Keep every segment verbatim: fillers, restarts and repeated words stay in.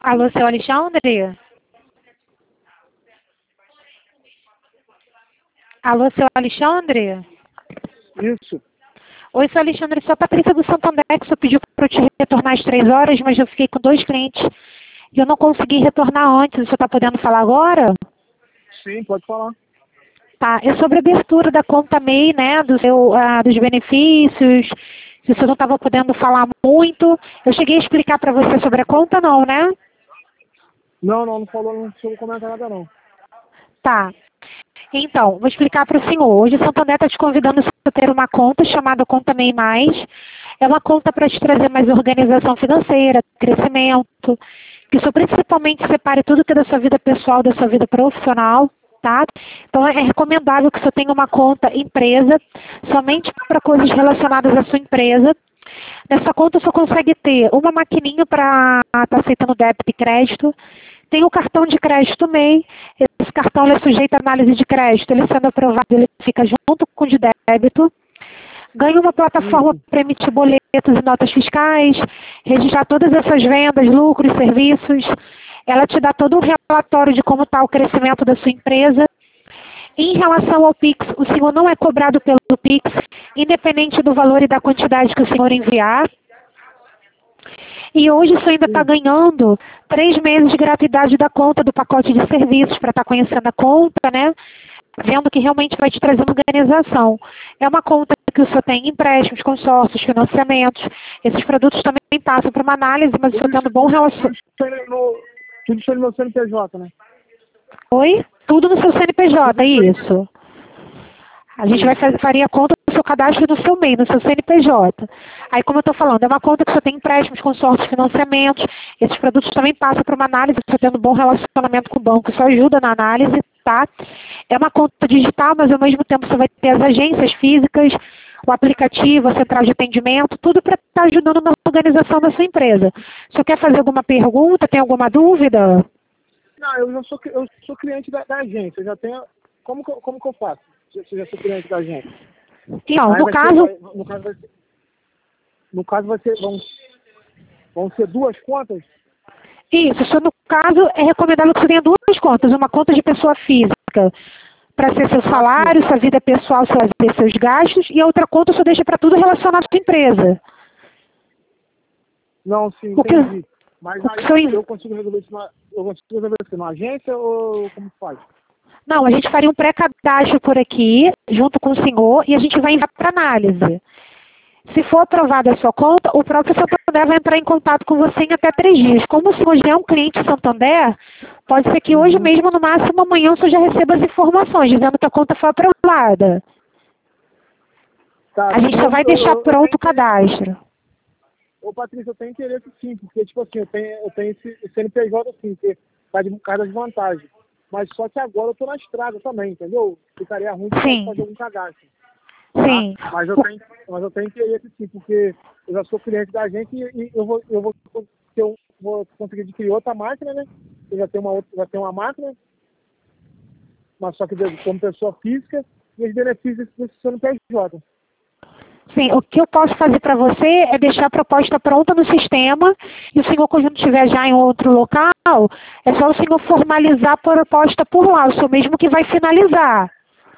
Alô, seu Alexandre? Alô, seu Alexandre? Isso. Oi, seu Alexandre, sou a Patrícia do Santander, que você pediu para eu te retornar às três horas, mas eu fiquei com dois clientes e eu não consegui retornar antes. O senhor está podendo falar agora? Sim, pode falar. Tá, é sobre a abertura da conta M E I, né, do seu, ah, dos benefícios, se o senhor não estava podendo falar muito. Eu cheguei a explicar para você sobre a conta, não, né? Não, não, não falou, não chegou a comentar nada não. Tá. Então, vou explicar para o senhor. Hoje o Santander está te convidando a ter uma conta chamada Conta M E I Mais. É uma conta para te trazer mais organização financeira, crescimento, que o senhor principalmente separe tudo que é da sua vida pessoal, da sua vida profissional, tá? Então é recomendável que o senhor tenha uma conta empresa, somente para coisas relacionadas à sua empresa. Nessa conta o senhor consegue ter uma maquininha para estar tá aceitando débito e crédito. Tem o cartão de crédito M E I. Esse cartão ele é sujeito à análise de crédito. Ele sendo aprovado, ele fica junto com o de débito. Ganha uma plataforma Uhum. para emitir boletos e notas fiscais, registrar todas essas vendas, lucros, serviços. Ela te dá todo um relatório de como está o crescimento da sua empresa. Em relação ao Pix, o senhor não é cobrado pelo Pix, independente do valor e da quantidade que o senhor enviar. E hoje o senhor ainda está ganhando três meses de gratuidade da conta do pacote de serviços para estar conhecendo a conta, né? Vendo que realmente vai te trazer uma organização. É uma conta que o senhor tem empréstimos, consórcios, financiamentos. Esses produtos também passam para uma análise, mas o senhor tendo bom relacionamento. Tudo isso no meu C N P J, né? Oi? Tudo no seu C N P J, é isso. A gente vai fazer, faria a conta do seu cadastro no seu M E I, no seu C N P J. Aí, como eu estou falando, é uma conta que você tem empréstimos, consórcios, financiamentos. Esses produtos também passam para uma análise, você tendo um bom relacionamento com o banco, isso ajuda na análise, tá? É uma conta digital, mas ao mesmo tempo você vai ter as agências físicas, o aplicativo, a central de atendimento, tudo para estar ajudando na organização da sua empresa. O senhor quer fazer alguma pergunta, tem alguma dúvida? Não, eu já sou, eu sou cliente da, da agência, eu já tenho... Como que, eu- como que eu faço? Se eu já sou cliente da agência. Não, Aí no vai caso... ser, vai- no caso vai ser... No caso vai ser... Vão, vão ser duas contas? Isso, isso no caso é recomendável que você tenha duas contas, uma conta de pessoa física para ser seu salário, sua vida pessoal, sua vida, seus gastos, e a outra conta você deixa para tudo relacionado à sua empresa. Não, sim, O que, entendi. Mas o que aí seu, eu consigo resolver isso na, eu consigo resolver isso na agência ou como faz? não, a gente faria um pré-cadastro por aqui, junto com o senhor, e a gente vai enviar para análise. Se for aprovada a sua conta, o próprio Santander vai entrar em contato com você em até três dias. Como o senhor já é um cliente Santander, pode ser que hoje Uhum. mesmo, no máximo amanhã, o senhor já receba as informações, dizendo que a conta foi aprovada. Tá, A gente só eu, vai eu, deixar eu, eu pronto tenho o cadastro. Ô, Patrícia, eu tenho interesse sim, porque, tipo assim, eu tenho, eu tenho esse, esse C N P J assim, que tá de cara de vantagem. Mas só que agora eu tô na estrada também, entendeu? Ficaria ruim de Sim. fazer algum cadastro. Tá? Sim. Mas, eu tenho, mas eu tenho interesse sim, porque eu já sou cliente da gente e, e eu, vou, eu, vou, eu vou conseguir adquirir outra máquina, né? Eu já tenho uma, outra, já tenho uma máquina, mas só que como pessoa física, e os benefícios desse C N P J. Sim, o que eu posso fazer para você é deixar a proposta pronta no sistema e o senhor, quando estiver já em outro local, é só o senhor formalizar a proposta por lá, o senhor mesmo que vai finalizar.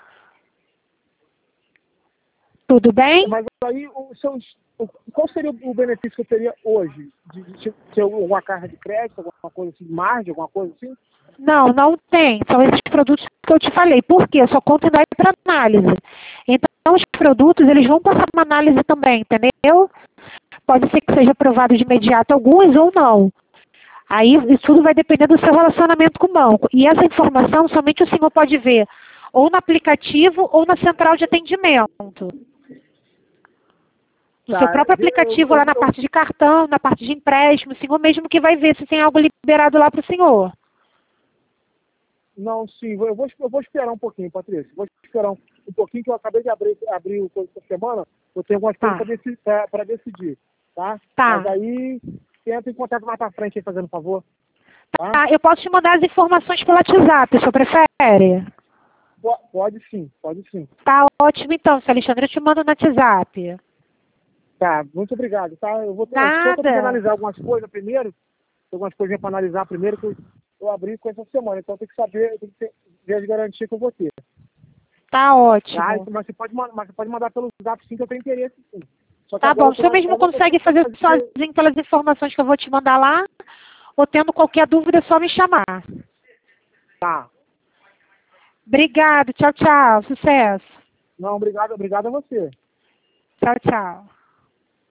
Tudo bem? Mas aí, o seu, o- qual seria o benefício que eu teria hoje? De, de ter alguma carga de crédito, alguma coisa assim, margem, alguma coisa assim? Não, não tem. São esses produtos que eu te falei. Por quê? Sua conta ainda vai para análise. Então, os produtos, eles vão passar uma análise também, entendeu? Pode ser que seja aprovado de imediato alguns ou não. Aí, isso tudo vai depender do seu relacionamento com o banco. E essa informação somente o senhor pode ver ou no aplicativo ou na central de atendimento. No seu Tá, próprio eu, aplicativo, eu, lá na eu, parte de cartão, na parte de empréstimo, o senhor mesmo que vai ver se tem algo liberado lá para o senhor. não, sim, eu vou, eu vou esperar um pouquinho, Patrícia. Vou esperar um, um pouquinho, que eu acabei de abrir, abrir o coisa essa semana. Eu tenho algumas Tá. coisas para decidir, pra, pra decidir, tá? Tá. Mas aí, entra em contato mais pra frente aí, fazendo um favor. Tá? Tá, eu posso te mandar as informações pelo WhatsApp, o senhor prefere? Po- Pode sim, pode sim. Tá ótimo então, seu Alexandre, eu te mando no WhatsApp. Tá, muito obrigado, tá? Eu vou ter, eu só tenho que Nada. analisar algumas coisas primeiro. algumas coisinhas para analisar primeiro, que eu, eu abri com essa semana. Então tem que saber, tem que ter, ver as garantias que eu vou ter. Tá ótimo. Tá? Mas você pode, ma- mas você pode mandar pelo zap sim, que eu tenho interesse sim. Só que Tá agora bom. eu O tô senhor na mesmo espera da consegue pessoa fazer fazer- sozinho pelas informações que eu vou te mandar lá? Ou tendo qualquer dúvida, é só me chamar. Tá. Obrigado. Tchau, tchau. Sucesso. Não, obrigado, obrigado a você. Tchau, tchau.